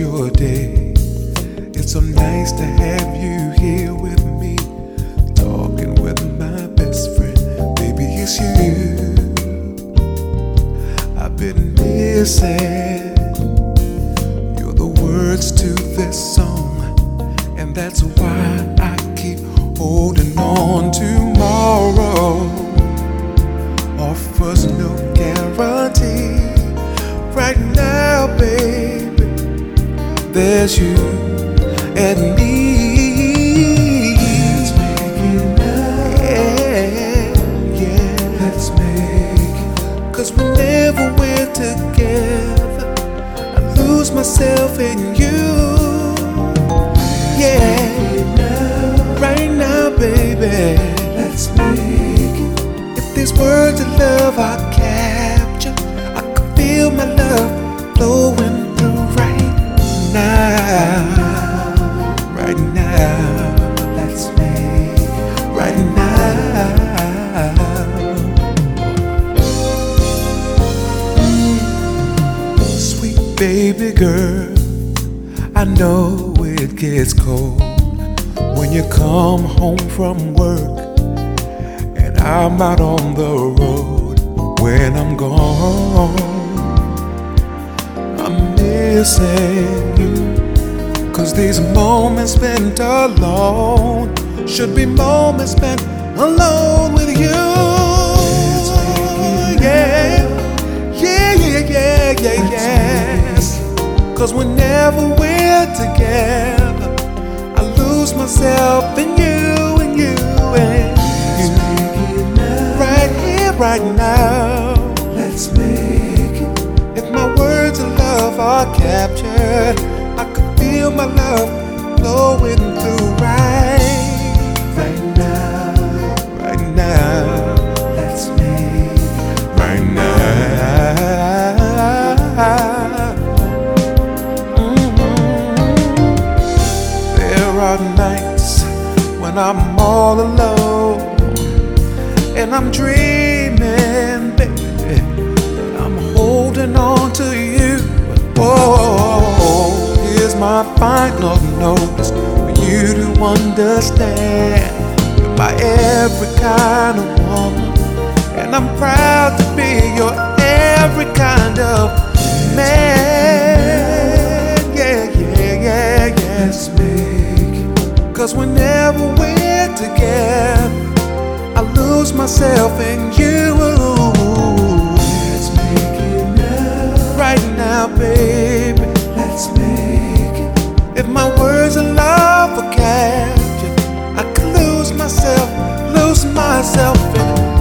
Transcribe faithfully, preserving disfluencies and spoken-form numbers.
your day. It's so nice to have you here with me, talking with my best friend. Baby, it's you I've been missing. You're the words to this song, and that's why I keep holding on. Tomorrow offers no guarantee. Right now, baby, there's you and me. Let's make it now. Yeah, yeah. Let's make it. Cause whenever we're together, I lose myself in you. Yeah, right now, baby, let's make it. if these words of love I capture, I can feel my love flowing through right now. Right now, let's make it. right now. Sweet baby girl, I know it gets cold when you come home from work and I'm out on the road. When I'm gone, I'm missing you. Cause these moments spent alone should be moments spent alone with you. Yeah, yeah, yeah, yeah, yeah, yes. Cause whenever we're together, I lose myself in you and you and you. Right here, right now. Let's make it. If my words of love are captured, I could feel my love flowing through right, Right now. right now, Let's make it. right now. There are nights when I'm all alone and I'm dreaming, baby, that I'm holding on to you. Whoa, here's my final notice for you to understand. You're my every kind of woman, and I'm proud to be your every kind of man. Yeah, yeah, yeah, yeah. Let's make it. Cause whenever we're together, I lose myself in you. Let's make it now. Right now, baby, Let's make it. if my words of love are captured, I could lose myself, lose myself in